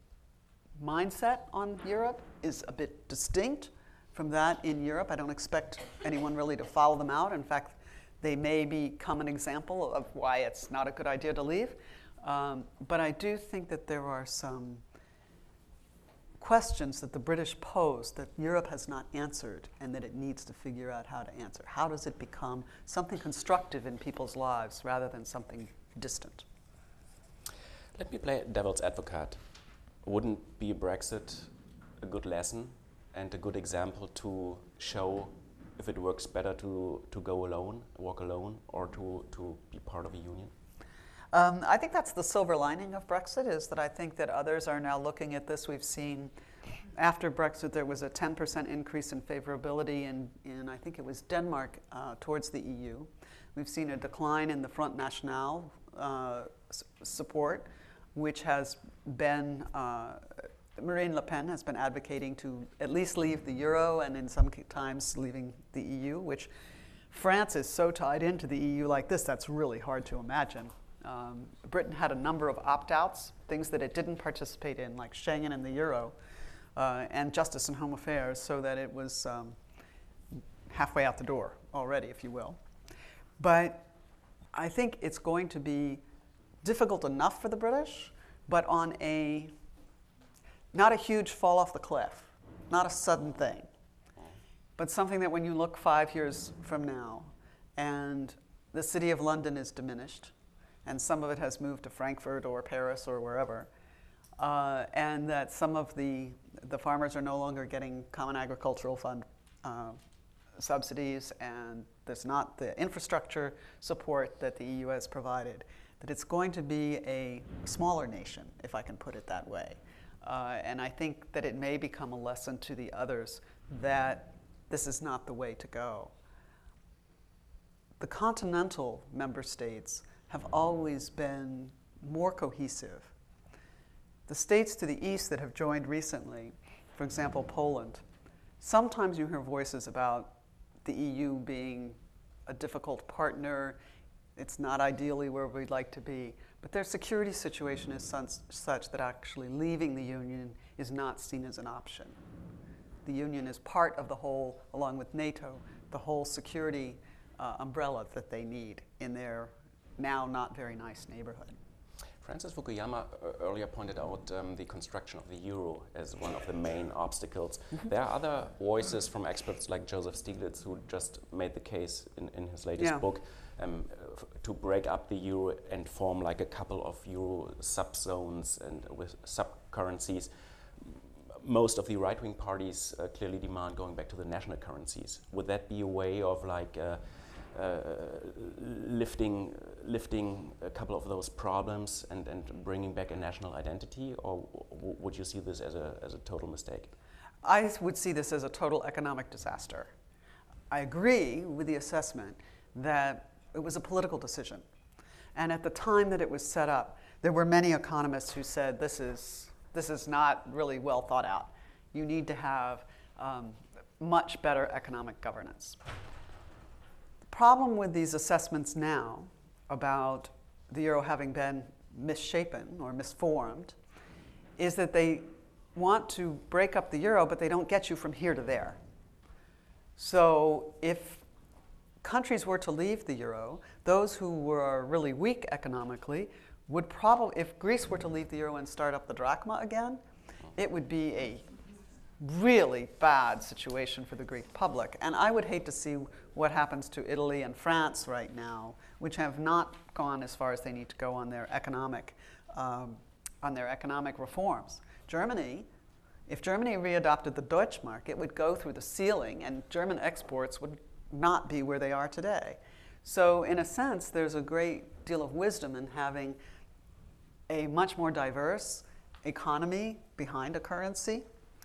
mindset on Europe is a bit distinct from that in Europe. I don't expect anyone really to follow them out. In fact, they may become an example of why it's not a good idea to leave. Um, but I do think that there are some questions that the British pose that Europe has not answered and that it needs to figure out how to answer. How does it become something constructive in people's lives rather than something distant? Let me play devil's advocate. Wouldn't be Brexit a good lesson and a good example to show if it works better to, to go alone, walk alone, or to, to be part of a union? Um, I think that's the silver lining of Brexit, is that I think that others are now looking at this. We've seen after Brexit there was a ten percent increase in favorability in, in I think it was Denmark, uh, towards the E U. We've seen a decline in the Front National uh, s- support, which has been, uh, Marine Le Pen has been advocating to at least leave the euro and in some times leaving the E U, which France is so tied into the E U like this, that's really hard to imagine. Um, Britain had a number of opt-outs, things that it didn't participate in, like Schengen and the euro, uh, and justice and home affairs, so that it was um, halfway out the door already, if you will. But I think it's going to be difficult enough for the British, but on a, not a huge fall off the cliff, not a sudden thing, but something that when you look five years from now and the city of London is diminished, and some of it has moved to Frankfurt or Paris or wherever, uh, and that some of the, the farmers are no longer getting Common Agricultural Fund uh, subsidies, and there's not the infrastructure support that the E U has provided, that it's going to be a smaller nation, if I can put it that way. Uh, and I think that it may become a lesson to the others that this is not the way to go. The continental member states have always been more cohesive. The states to the east that have joined recently, for example, Poland, sometimes you hear voices about the E U being a difficult partner. It's not ideally where we'd like to be. But their security situation is such, such that actually leaving the Union is not seen as an option. The Union is part of the whole, along with NATO, the whole security uh, umbrella that they need in their now not very nice neighborhood. Francis Fukuyama earlier pointed out um, the construction of the euro as one of the main obstacles. Mm-hmm. There are other voices from experts like Joseph Stiglitz who just made the case in, in his latest yeah. book um, f- to break up the euro and form like a couple of euro subzones and with sub-currencies. Most of the right-wing parties uh, clearly demand going back to the national currencies. Would that be a way of like uh, uh, lifting lifting a couple of those problems and, and bringing back a national identity, or w- would you see this as a as a total mistake? I would see this as a total economic disaster. I agree with the assessment that it was a political decision. And at the time that it was set up, there were many economists who said this is this is not really well thought out. You need to have um, much better economic governance. The problem with these assessments now about the euro having been misshapen or misformed is that they want to break up the euro, but they don't get you from here to there. So if countries were to leave the euro, those who were really weak economically would probably, if Greece were to leave the euro and start up the drachma again, it would be a really bad situation for the Greek public. And I would hate to see what happens to Italy and France right now, which have not gone as far as they need to go on their economic, um, on their economic reforms. Germany, if Germany readopted the Deutschmark, it would go through the ceiling and German exports would not be where they are today. So in a sense, there's a great deal of wisdom in having a much more diverse economy behind a currency.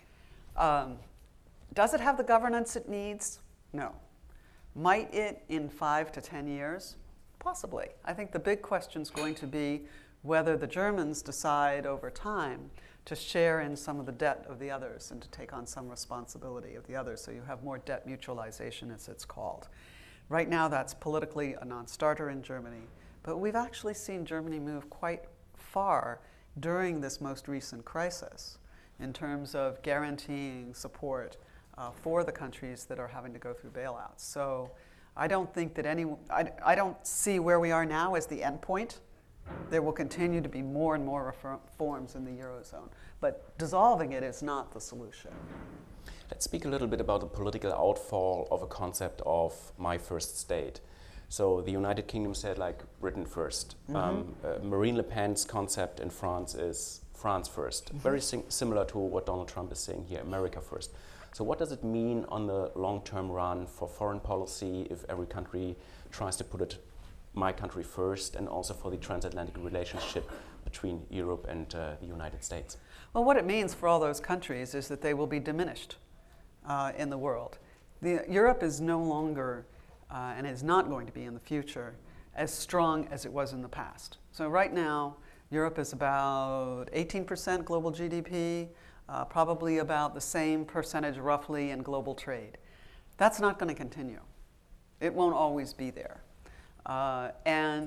Um, does it have the governance it needs? No. Might it in five to ten years? Possibly. I think the big question is going to be whether the Germans decide over time to share in some of the debt of the others and to take on some responsibility of the others, so you have more debt mutualization, as it's called. Right now, that's politically a non-starter in Germany, but we've actually seen Germany move quite far during this most recent crisis in terms of guaranteeing support uh, for the countries that are having to go through bailouts. So I don't think that any, I, I don't see where we are now as the end point. There will continue to be more and more reforms in the Eurozone, but dissolving it is not the solution. Let's speak a little bit about the political outfall of a concept of my first state. So the United Kingdom said like Britain first. Mm-hmm. Um, uh, Marine Le Pen's concept in France is France first. Mm-hmm. Very sim- similar to what Donald Trump is saying here, America first. So what does it mean on the long-term run for foreign policy if every country tries to put it my country first, and also for the transatlantic relationship between Europe and uh, the United States? Well, what it means for all those countries is that they will be diminished uh, in the world. The, Europe is no longer, uh, and is not going to be in the future, as strong as it was in the past. So right now, Europe is about eighteen percent global G D P, uh, probably about the same percentage roughly in global trade. That's not going to continue. It won't always be there. Uh, and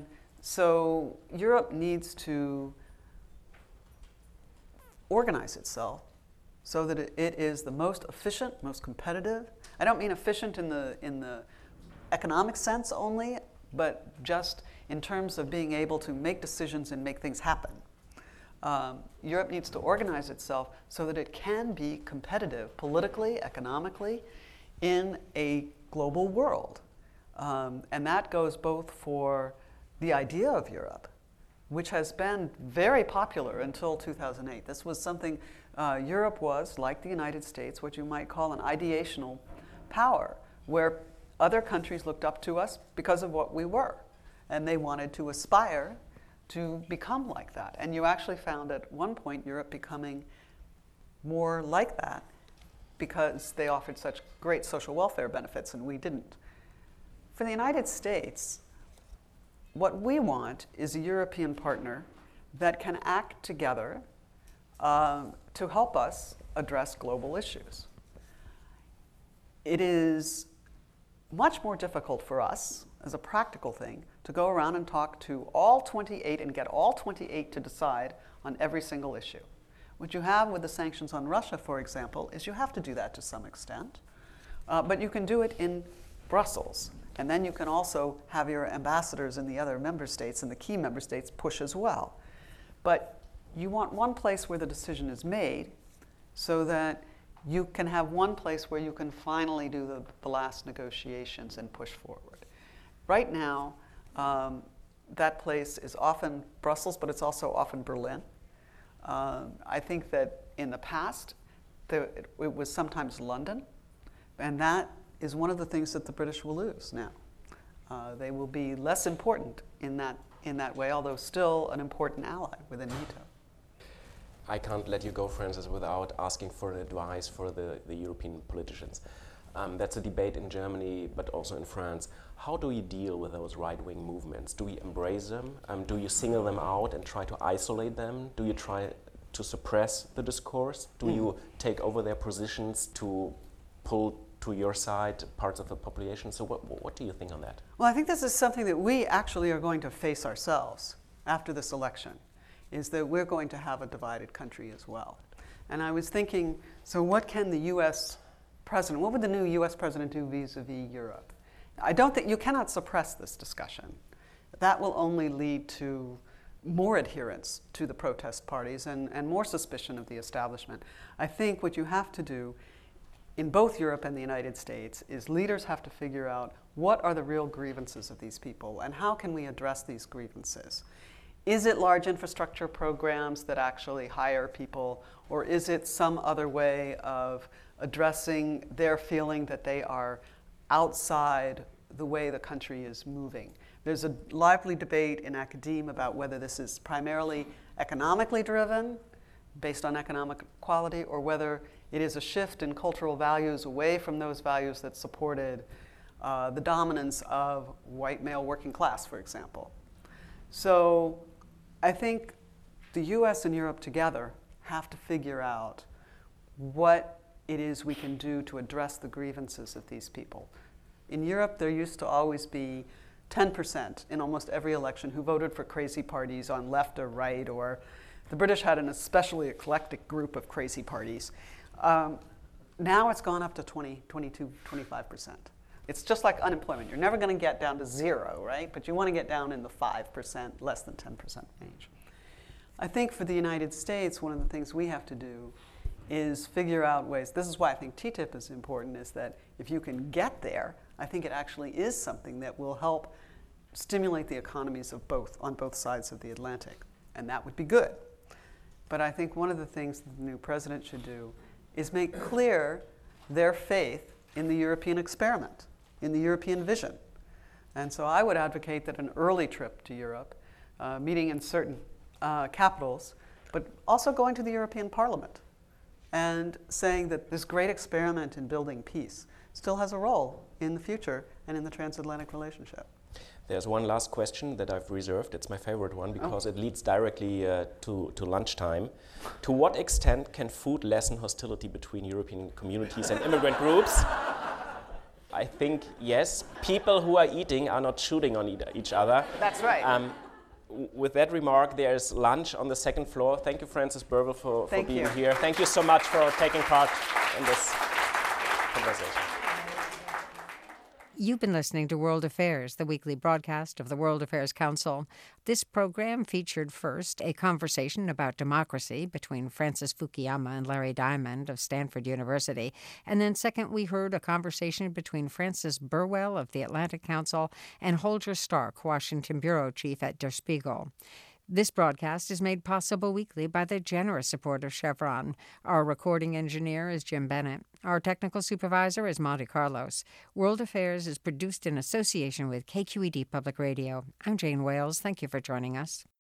so Europe needs to organize itself so that it, it is the most efficient, most competitive. I don't mean efficient in the in the economic sense only, but just in terms of being able to make decisions and make things happen. Um, Europe needs to organize itself so that it can be competitive politically, economically, in a global world. Um, and that goes both for the idea of Europe, which has been very popular until two thousand eight. This was something, uh, Europe was, like the United States, what you might call an ideational power, where other countries looked up to us because of what we were. And they wanted to aspire to become like that. And you actually found at one point Europe becoming more like that because they offered such great social welfare benefits and we didn't. For the United States, what we want is a European partner that can act together um, to help us address global issues. It is much more difficult for us, as a practical thing, to go around and talk to all twenty-eight and get all twenty-eight to decide on every single issue. What you have with the sanctions on Russia, for example, is you have to do that to some extent, uh, but you can do it in Brussels. And then you can also have your ambassadors in the other member states and the key member states push as well. But you want one place where the decision is made so that you can have one place where you can finally do the, the last negotiations and push forward. Right now, um, that place is often Brussels, but it's also often Berlin. Uh, I think that in the past, there, it, it was sometimes London, and that is one of the things that the British will lose now. Uh, they will be less important in that, in that way, although still an important ally within NATO. I can't let you go, Francis, without asking for advice for the, the European politicians. Um, that's a debate in Germany, but also in France. How do you deal with those right-wing movements? Do you embrace them? Um, do you single them out and try to isolate them? Do you try to suppress the discourse? Do mm. you take over their positions to pull to your side parts of the population? So what, what do you think on that? Well, I think this is something that we actually are going to face ourselves after this election, is that we're going to have a divided country as well. And I was thinking, so what can the U S president, what would the new U S president do vis-a-vis Europe? I don't think, you cannot suppress this discussion. That will only lead to more adherence to the protest parties and, and more suspicion of the establishment. I think what you have to do in both Europe and the United States is leaders have to figure out what are the real grievances of these people and how can we address these grievances. Is it large infrastructure programs that actually hire people, or is it some other way of addressing their feeling that they are outside the way the country is moving? There's a lively debate in academia about whether this is primarily economically driven, based on economic quality, or whether it is a shift in cultural values away from those values that supported uh, the dominance of white male working class, for example. So I think the U S and Europe together have to figure out what it is we can do to address the grievances of these people. In Europe, there used to always be ten percent in almost every election who voted for crazy parties on left or right, or the British had an especially eclectic group of crazy parties. Um, now it's gone up to twenty, twenty-two, twenty-five percent. It's just like unemployment. You're never going to get down to zero, right? But you want to get down in the five percent, less than ten percent range. I think for the United States, one of the things we have to do is figure out ways. This is why I think T T I P is important, is that if you can get there, I think it actually is something that will help stimulate the economies of both, on both sides of the Atlantic. And that would be good. But I think one of the things that the new president should do is make clear their faith in the European experiment, in the European vision. And so I would advocate that an early trip to Europe, uh, meeting in certain uh, capitals, but also going to the European Parliament and saying that this great experiment in building peace still has a role in the future and in the transatlantic relationship. There's one last question that I've reserved. It's my favorite one because oh. it leads directly uh, to, to lunchtime. To what extent can food lessen hostility between European communities and immigrant groups? I think yes. People who are eating are not shooting on e each other. That's right. Um, with that remark, there's lunch on the second floor. Thank you, Francis Burwell, for, for being you. here. Thank you so much for taking part in this conversation. You've been listening to World Affairs, the weekly broadcast of the World Affairs Council. This program featured first a conversation about democracy between Francis Fukuyama and Larry Diamond of Stanford University. And then second, we heard a conversation between Francis Burwell of the Atlantic Council and Holger Stark, Washington bureau chief at Der Spiegel. This broadcast is made possible weekly by the generous support of Chevron. Our recording engineer is Jim Bennett. Our technical supervisor is Monte Carlos. World Affairs is produced in association with K Q E D Public Radio. I'm Jane Wales. Thank you for joining us.